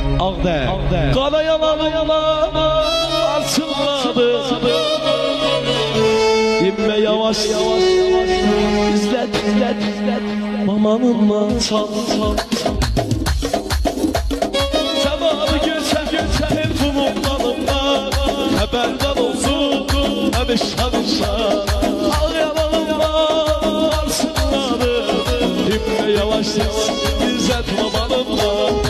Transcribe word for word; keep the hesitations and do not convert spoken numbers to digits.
Ağdər, qara yalanımla açılmadı. İnme yavaş yavaş izlet izlet izlet mamanınla çal çal. Zamanı göçer göçer bulunmalımda haberden olsun hemişan inşan. Ağ yalanımla açılmadı. İnme yavaş yavaş izlet mamanınla